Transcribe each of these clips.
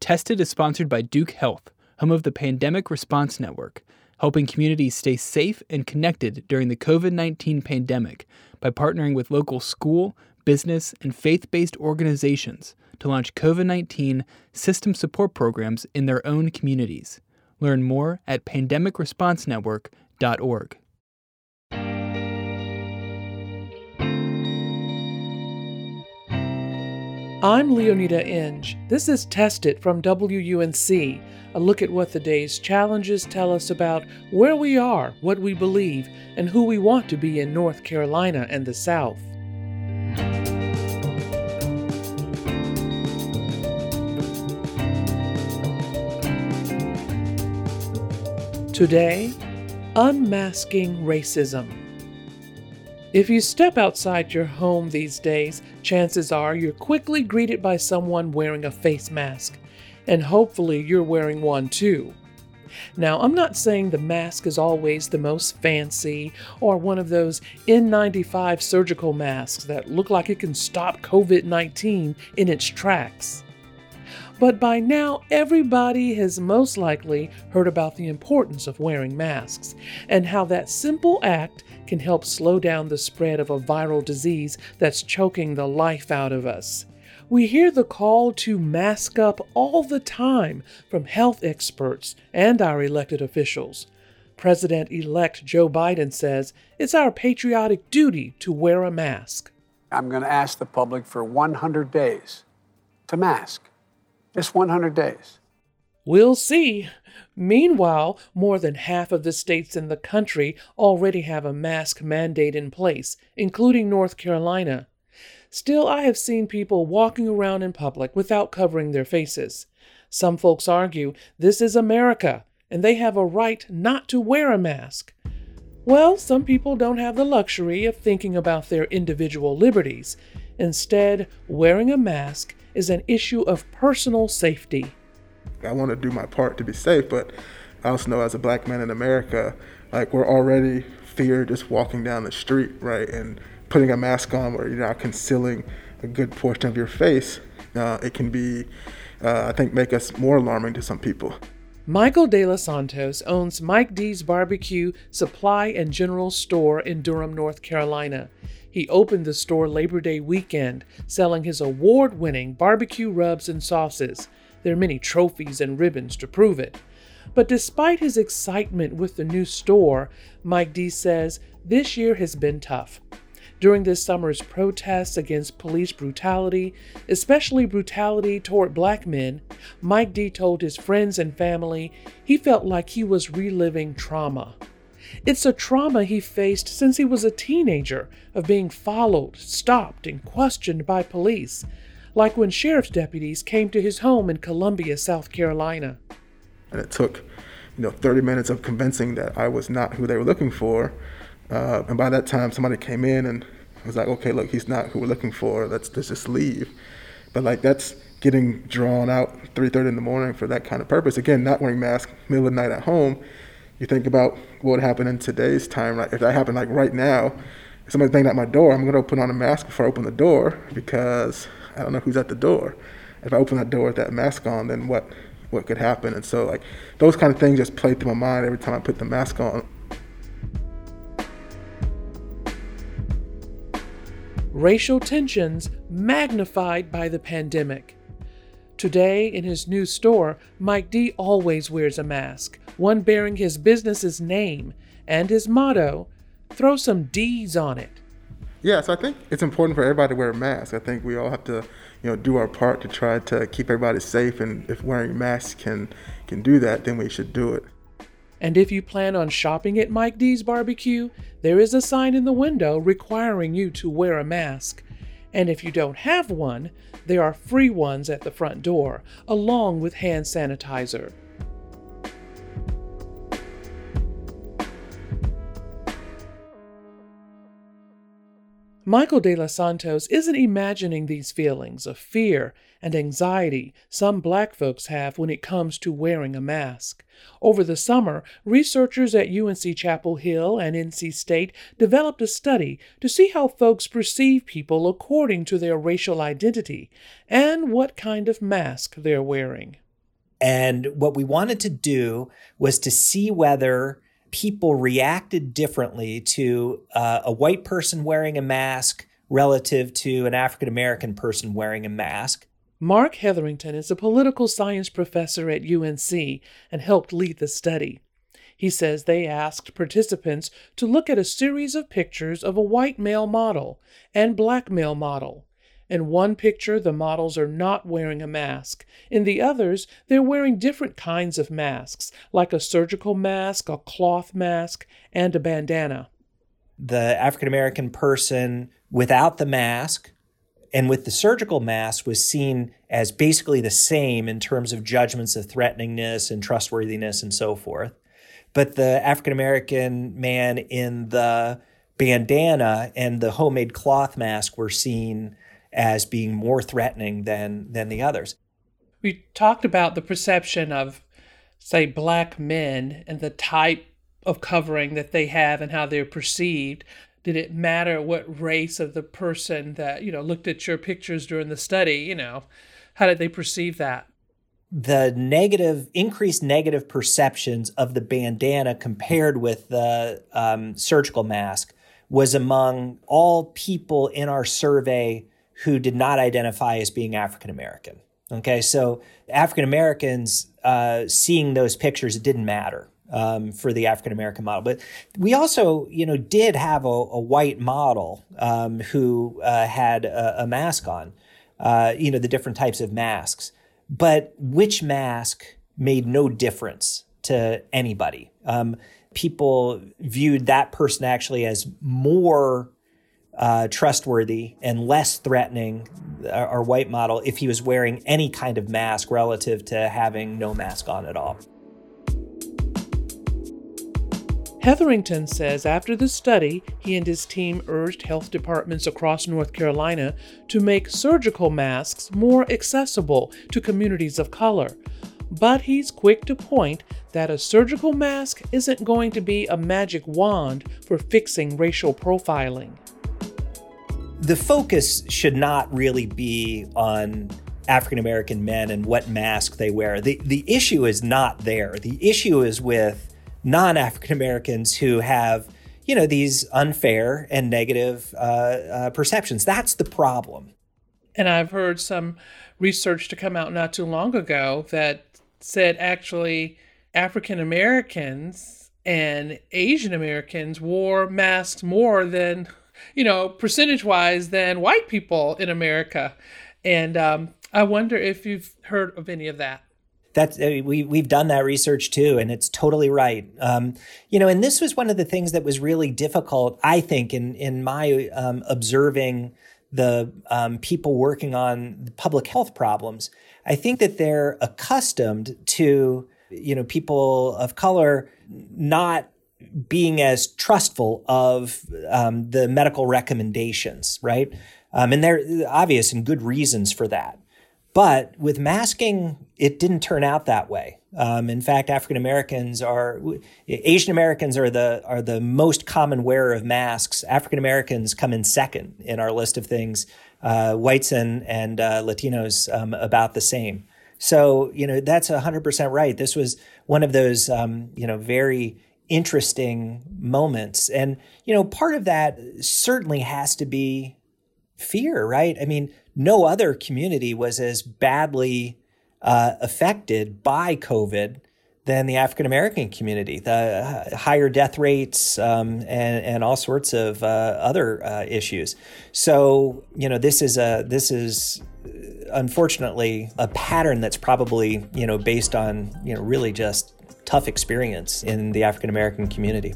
Tested is sponsored by Duke Health, home of the Pandemic Response Network, helping communities stay safe and connected during the COVID-19 pandemic by partnering with local school, business, and faith-based organizations to launch COVID-19 system support programs in their own communities. Learn more at pandemicresponsenetwork.org. I'm Leonida Inge. This is Tested from WUNC, a look at what the day's challenges tell us about where we are, what we believe, and who we want to be in North Carolina and the South. Today, unmasking racism. If you step outside your home these days, chances are you're quickly greeted by someone wearing a face mask, and hopefully you're wearing one too. Now, I'm not saying the mask is always the most fancy or one of those N95 surgical masks that look like it can stop COVID-19 in its tracks. But by now, everybody has most likely heard about the importance of wearing masks and how that simple act can help slow down the spread of a viral disease that's choking the life out of us. We hear the call to mask up all the time from health experts and our elected officials. President-elect Joe Biden says it's our patriotic duty to wear a mask. I'm going to ask the public for 100 days to mask. Just 100 days. We'll see. Meanwhile, more than half of the states in the country already have a mask mandate in place, including North Carolina. Still, I have seen people walking around in public without covering their faces. Some folks argue this is America, and they have a right not to wear a mask. Well, some people don't have the luxury of thinking about their individual liberties. Instead, wearing a mask is an issue of personal safety. I want to do my part to be safe, but I also know as a black man in America, we're already feared just walking down the street, right? And putting a mask on where you're not concealing a good portion of your face, it can be, I think, make us more alarming to some people. Michael De Los Santos owns Mike D's Barbecue Supply and General Store in Durham, North Carolina. He opened the store Labor Day weekend, selling his award-winning barbecue rubs and sauces. There are many trophies and ribbons to prove it. But despite his excitement with the new store, Mike D says this year has been tough. During this summer's protests against police brutality, especially brutality toward black men, Mike D told his friends and family he felt like he was reliving trauma. It's a trauma he faced since he was a teenager of being followed, stopped, and questioned by police, like when sheriff's deputies came to his home in Columbia, South Carolina. And it took, 30 minutes of convincing that I was not who they were looking for. And by that time, somebody came in and was like, okay, look, he's not who we're looking for. Let's just leave. But that's getting drawn out 3:30 in the morning for that kind of purpose. Again, not wearing masks, middle of the night at home. You think about what would happen in today's time. If that happened right now, if somebody's banging at my door, I'm going to put on a mask before I open the door because I don't know who's at the door. If I open that door with that mask on, then what could happen? And so those kind of things just play through my mind every time I put the mask on. Racial tensions magnified by the pandemic. Today, in his new store, Mike D always wears a mask, one bearing his business's name and his motto, throw some D's on it. Yeah, so I think it's important for everybody to wear a mask. I think we all have to, do our part to try to keep everybody safe, and if wearing a mask can do that, then we should do it. And if you plan on shopping at Mike D's Barbecue, there is a sign in the window requiring you to wear a mask. And if you don't have one, there are free ones at the front door, along with hand sanitizer. Michael De Los Santos isn't imagining these feelings of fear and anxiety some black folks have when it comes to wearing a mask. Over the summer, researchers at UNC Chapel Hill and NC State developed a study to see how folks perceive people according to their racial identity and what kind of mask they're wearing. And what we wanted to do was to see whether people reacted differently to a white person wearing a mask relative to an African-American person wearing a mask. Mark Hetherington is a political science professor at UNC and helped lead the study. He says they asked participants to look at a series of pictures of a white male model and black male model. In one picture, the models are not wearing a mask. In the others, they're wearing different kinds of masks, like a surgical mask, a cloth mask, and a bandana. The African-American person without the mask and with the surgical mask was seen as basically the same in terms of judgments of threateningness and trustworthiness and so forth. But the African-American man in the bandana and the homemade cloth mask were seen as being more threatening than the others. We talked about the perception of, say, black men and the type of covering that they have and how they're perceived. Did it matter what race of the person that, looked at your pictures during the study? How did they perceive that? The increased negative perceptions of the bandana compared with the surgical mask was among all people in our survey who did not identify as being African American. Okay, so African Americans seeing those pictures, it didn't matter for the African American model. But we also, did have a white model who had a mask on, the different types of masks. But which mask made no difference to anybody. People viewed that person actually as more trustworthy and less threatening, our white model, if he was wearing any kind of mask relative to having no mask on at all. Hetherington says after the study, he and his team urged health departments across North Carolina to make surgical masks more accessible to communities of color. But he's quick to point that a surgical mask isn't going to be a magic wand for fixing racial profiling. The focus should not really be on African-American men and what mask they wear. The issue is not there. The issue is with non-African Americans who have, these unfair and negative perceptions. That's the problem. And I've heard some research to come out not too long ago that said actually African Americans and Asian Americans wore masks more than, percentage-wise than white people in America. And I wonder if you've heard of any of that. We've done that research too, and it's totally right. And this was one of the things that was really difficult, I think, in my observing the people working on public health problems. I think that they're accustomed to, people of color not being as trustful of the medical recommendations, right? And there are obvious and good reasons for that. But with masking, it didn't turn out that way. In fact, Asian Americans are the most common wearer of masks. African Americans come in second in our list of things. Whites and Latinos about the same. So that's 100% right. This was one of those very interesting moments, and part of that certainly has to be fear, right? I mean, no other community was as badly affected by COVID than the African American community. The higher death rates and all sorts of other issues. So this is unfortunately a pattern that's probably based on really just tough experience in the African American community.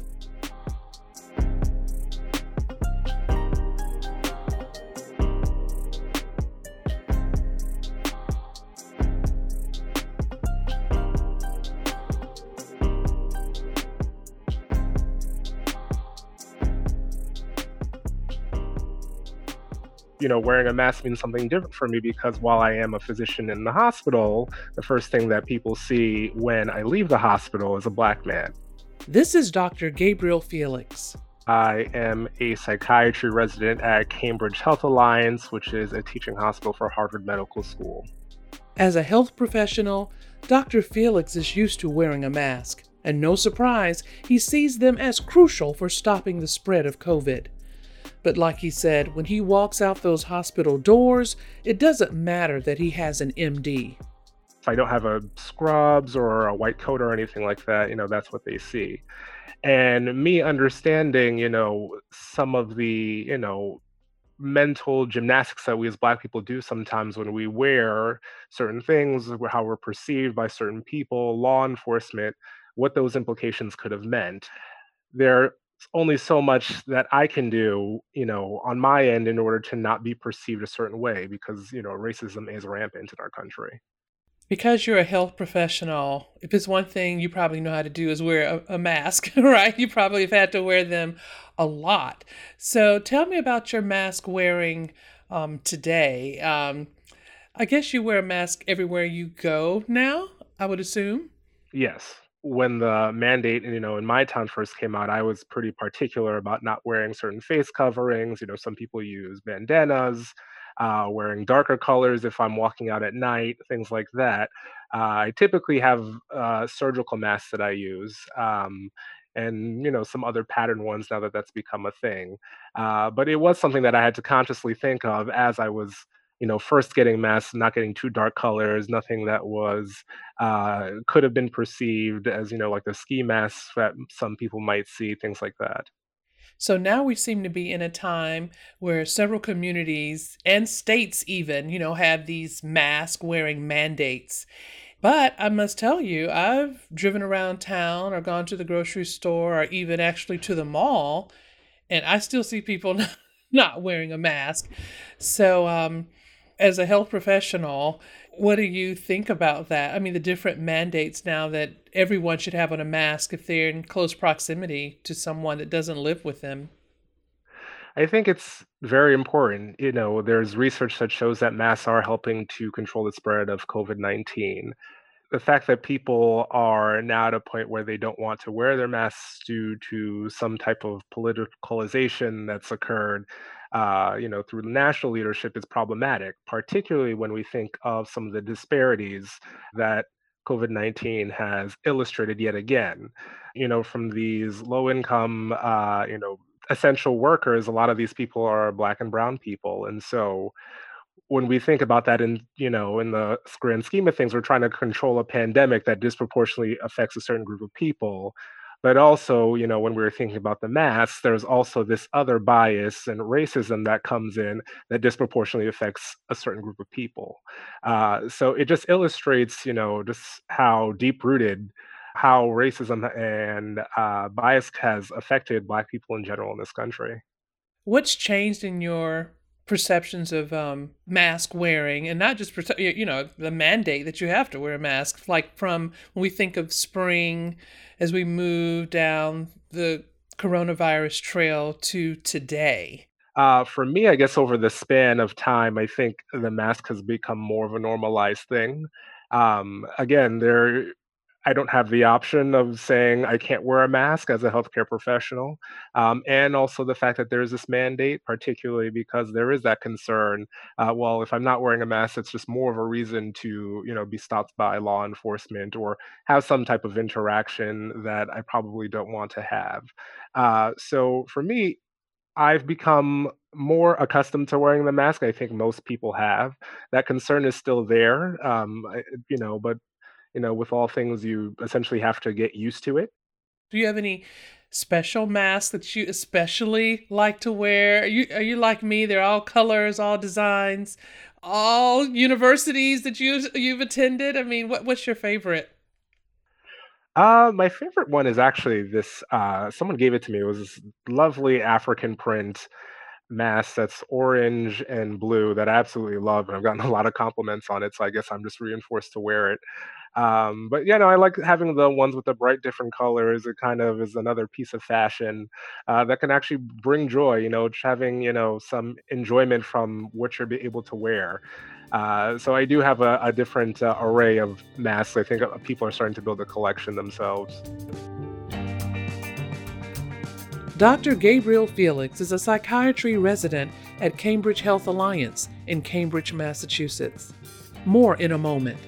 Wearing a mask means something different for me because while I am a physician in the hospital, the first thing that people see when I leave the hospital is a Black man. This is Dr. Gabriel Felix. I am a psychiatry resident at Cambridge Health Alliance, which is a teaching hospital for Harvard Medical School. As a health professional, Dr. Felix is used to wearing a mask, and no surprise, he sees them as crucial for stopping the spread of COVID. But like he said, when he walks out those hospital doors, it doesn't matter that he has an MD. If I don't have a scrubs or a white coat or anything like that, that's what they see. And me understanding, some of the, mental gymnastics that we as Black people do sometimes when we wear certain things, how we're perceived by certain people, law enforcement, what those implications could have meant. There's only so much that I can do, on my end in order to not be perceived a certain way because, racism is rampant in our country. Because you're a health professional, if it's one thing you probably know how to do is wear a mask, right? You probably have had to wear them a lot. So tell me about your mask wearing today. I guess you wear a mask everywhere you go now, I would assume? Yes. When the mandate, in my town first came out, I was pretty particular about not wearing certain face coverings. Some people use bandanas. Wearing darker colors if I'm walking out at night, things like that. I typically have surgical masks that I use, and some other pattern ones now that that's become a thing. But it was something that I had to consciously think of as I was, first getting masks, not getting too dark colors, nothing that was could have been perceived as, like the ski masks that some people might see, things like that. So now we seem to be in a time where several communities and states even, have these mask wearing mandates. But I must tell you, I've driven around town or gone to the grocery store or even actually to the mall, and I still see people not wearing a mask. So as a health professional, what do you think about that? I mean, the different mandates now that everyone should have on a mask if they're in close proximity to someone that doesn't live with them. I think it's very important. There's research that shows that masks are helping to control the spread of COVID-19. The fact that people are now at a point where they don't want to wear their masks due to some type of politicalization that's occurred, through the national leadership is problematic, particularly when we think of some of the disparities that COVID-19 has illustrated yet again. From these low income, essential workers, a lot of these people are Black and brown people. And so when we think about that in the grand scheme of things, we're trying to control a pandemic that disproportionately affects a certain group of people. But also, when we were thinking about the masks, there's also this other bias and racism that comes in that disproportionately affects a certain group of people. So it just illustrates, just how deep-rooted, how racism and bias has affected Black people in general in this country. What's changed in your perceptions of mask wearing, and not just the mandate that you have to wear a mask, like from when we think of spring as we move down the coronavirus trail to today? For me, I guess over the span of time, I think the mask has become more of a normalized thing. Again, I don't have the option of saying I can't wear a mask as a healthcare professional. And also the fact that there's this mandate, particularly because there is that concern. Well, if I'm not wearing a mask, it's just more of a reason to, be stopped by law enforcement or have some type of interaction that I probably don't want to have. So for me, I've become more accustomed to wearing the mask. I think most people have. That concern is still there, but with all things, you essentially have to get used to it. Do you have any special masks that you especially like to wear? Are you like me? They're all colors, all designs, all universities that you've attended. I mean, what's your favorite? My favorite one is actually this. Someone gave it to me. It was this lovely African print mask that's orange and blue that I absolutely love, and I've gotten a lot of compliments on it. So I guess I'm just reinforced to wear it. But I like having the ones with the bright different colors. It kind of is another piece of fashion that can actually bring joy. Just having some enjoyment from what you're able to wear. So I do have a different array of masks. I think people are starting to build a collection themselves. Dr. Gabriel Felix is a psychiatry resident at Cambridge Health Alliance in Cambridge, Massachusetts. More in a moment.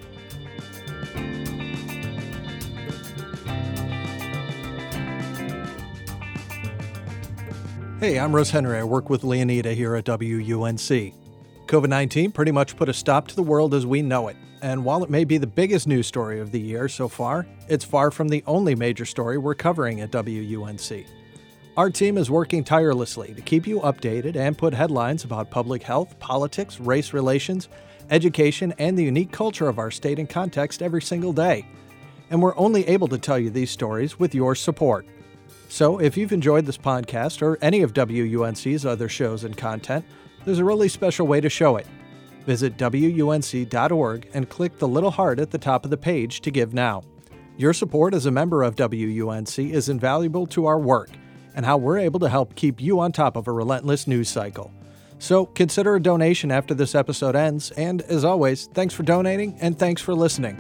Hey, I'm Russ Henry. I work with Leonida here at WUNC. COVID-19 pretty much put a stop to the world as we know it. And while it may be the biggest news story of the year so far, it's far from the only major story we're covering at WUNC. Our team is working tirelessly to keep you updated and put headlines about public health, politics, race relations, education, and the unique culture of our state in context every single day. And we're only able to tell you these stories with your support. So if you've enjoyed this podcast or any of WUNC's other shows and content, there's a really special way to show it. Visit WUNC.org and click the little heart at the top of the page to give now. Your support as a member of WUNC is invaluable to our work and how we're able to help keep you on top of a relentless news cycle. So consider a donation after this episode ends, and as always, thanks for donating and thanks for listening.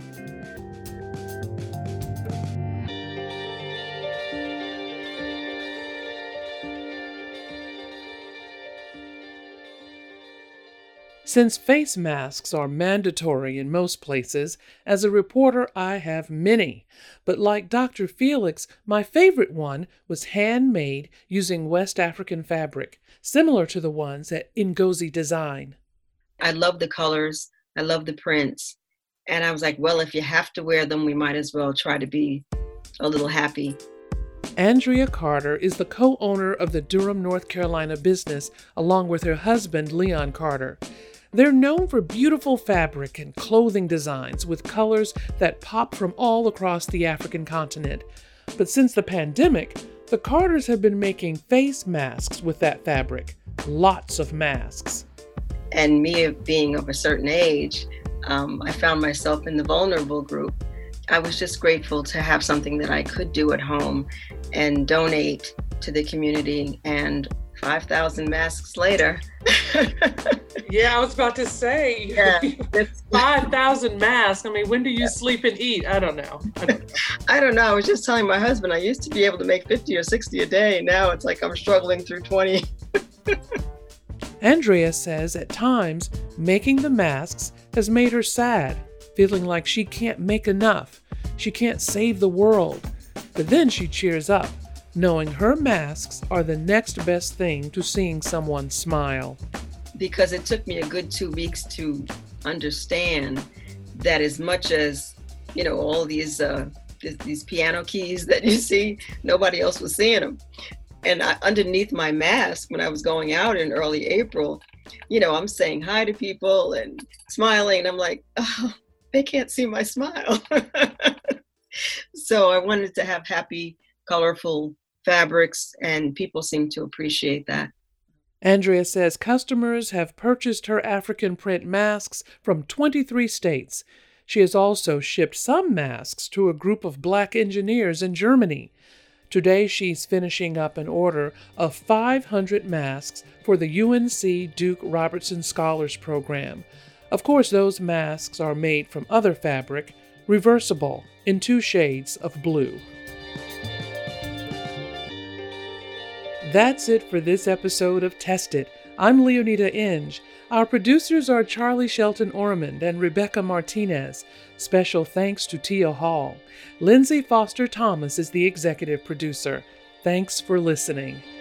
Since face masks are mandatory in most places, as a reporter I have many. But like Dr. Felix, my favorite one was handmade using West African fabric, similar to the ones at Ngozi Design. I love the colors, I love the prints, and I was like, well, if you have to wear them, we might as well try to be a little happy. Andrea Carter is the co-owner of the Durham, North Carolina business, along with her husband, Leon Carter. They're known for beautiful fabric and clothing designs with colors that pop from all across the African continent. But since the pandemic, the Carters have been making face masks with that fabric. Lots of masks. And me being of a certain age, I found myself in the vulnerable group. I was just grateful to have something that I could do at home and donate to the community. And 5,000 masks later. Yeah, I was about to say, yeah, 5,000 masks. I mean, when do you sleep and eat? I don't know. I don't know. I was just telling my husband, I used to be able to make 50 or 60 a day. Now it's like I'm struggling through 20. Andrea says at times, making the masks has made her sad, feeling like she can't make enough. She can't save the world. But then she cheers up, knowing her masks are the next best thing to seeing someone smile. Because it took me a good 2 weeks to understand that as much as, you know, all these piano keys that you see, nobody else was seeing them. And underneath my mask, when I was going out in early April, you know, I'm saying hi to people and smiling, and I'm like, oh, they can't see my smile. So I wanted to have happy, colorful fabrics, and people seem to appreciate that. Andrea says customers have purchased her African print masks from 23 states. She has also shipped some masks to a group of Black engineers in Germany. Today she's finishing up an order of 500 masks for the UNC Duke Robertson Scholars Program. Of course, those masks are made from other fabric, reversible, in 2 shades of blue. That's it for this episode of Test It. I'm Leonida Inge. Our producers are Charlie Shelton Ormond and Rebecca Martinez. Special thanks to Tia Hall. Lindsay Foster Thomas is the executive producer. Thanks for listening.